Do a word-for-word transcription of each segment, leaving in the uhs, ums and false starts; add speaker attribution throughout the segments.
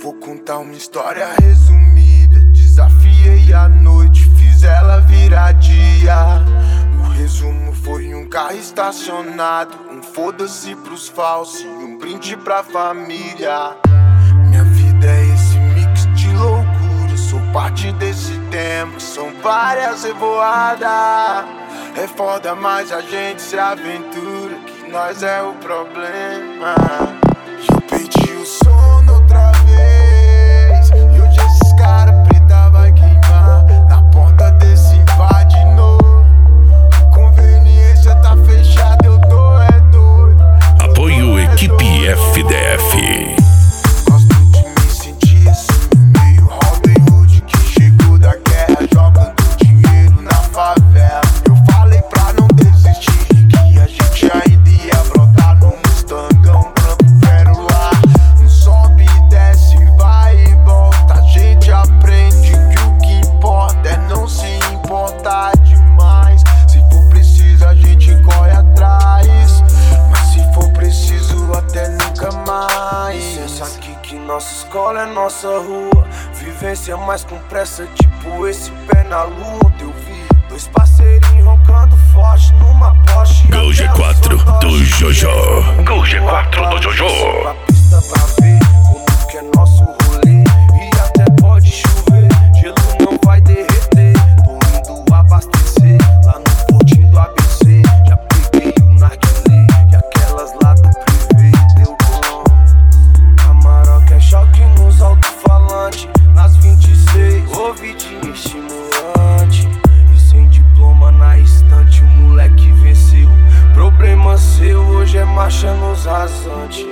Speaker 1: Vou contar uma história resumida. Desafiei a noite, fiz ela virar dia. O resumo foi um carro estacionado, um foda-se pros falsos e um brinde pra família. Minha vida é esse mix de loucura, sou parte desse tempo, são várias revoadas. É foda, mas a gente se aventura, que nós é o problema. Eu perdi o sono outra vez, e hoje esses cara preta vai queimar na porta desse bar de novo. Conveniência tá fechada, eu tô é doido.
Speaker 2: Apoio Equipe F D F.
Speaker 1: Gosto de me sentir assim, meio Robin Hood que chegou da guerra jogando dinheiro na favela. Eu falei pra não desistir, que a gente ainda ia brotar no Mustangão branco pérola. Não sobe e desce, vai e volta. A gente aprende que o que importa é não se importar demais. Se for preciso a gente corre atrás, mas se for preciso até nunca mais. Pensa aqui que nossa escola é nossa rua, vivência mais com pressa, tipo esse pé na lua. Eu vi dois parceirinhos roncando forte numa Porsche.
Speaker 2: Gol G quatro do Jojo. Gol G quatro do Jojo.
Speaker 1: Pra pista pra ver como que é nosso rolê. E até pode chover, gelo não vai derreter. Tô indo abastecer lá no portinho do A B C. Já peguei o narguilé e aquelas lá do privê. Deu bom. Camaroca é choque nos alto-falantes. Nas vinte e seis, ouvidinho estimulante. E sem diploma na estante, o moleque venceu. Problema seu, hoje é marcha nos rasantes.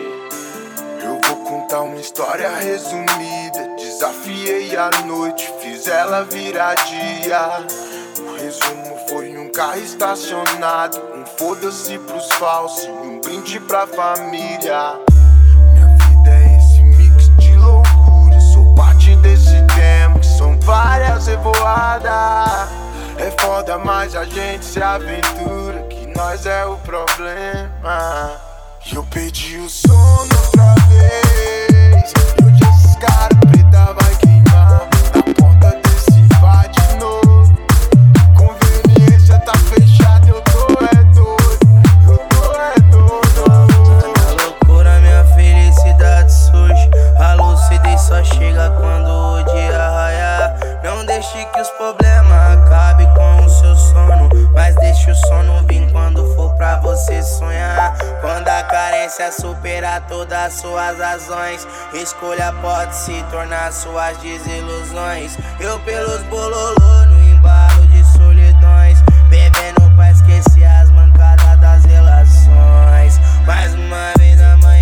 Speaker 1: Eu vou contar uma história resumida. Desafiei a noite, fiz ela virar dia. O resumo foi um carro estacionado, um foda-se pros falsos e um brinde pra família. Minha vida é esse mix de loucura, sou parte desse tempo, são várias revoadas. É foda, mas a gente se aventura, que nós é o problema. Eu perdi o sono outra vez, e hoje esses cara preta vai queimar na porta desse bar de novo. Conveniência tá fechada, eu tô é doido, eu tô é doido.
Speaker 3: Na loucura minha felicidade surge, a lucidez só chega quando o dia raiar. Não deixe que os problemas acabem com o seu sono, mas deixe o sono vir quando for pra você sonhar. Quando a carência superar todas as suas razões, escolha pode se tornar suas desilusões. Eu pelos bololô no embalo de solidões, bebendo pra esquecer as mancadas das relações. Mais uma vez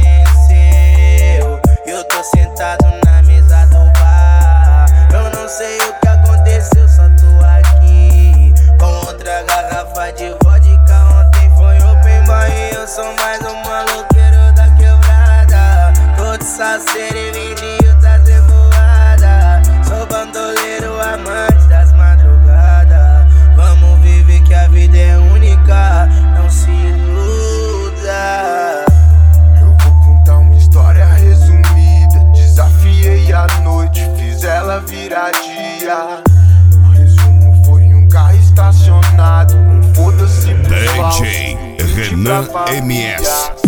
Speaker 3: amanheceu, eu tô sentado na mesa do bar. Eu não sei o que aconteceu, só tô aqui com outra garrafa de vodka. Ontem foi open bar e eu sou mais um maloqueiro da quebrada. Tô de salseiro e vinil das revoadas. Sou bandoleiro, amante das madrugadas. Vamos viver que a vida é única, não se iluda.
Speaker 1: Eu vou contar uma história resumida. Desafiei a noite, fiz ela virar dia. O resumo foi um carro estacionado, um foda-se pros falsos
Speaker 2: D J
Speaker 1: e um brinde
Speaker 2: Renan
Speaker 1: pra família.
Speaker 2: M S.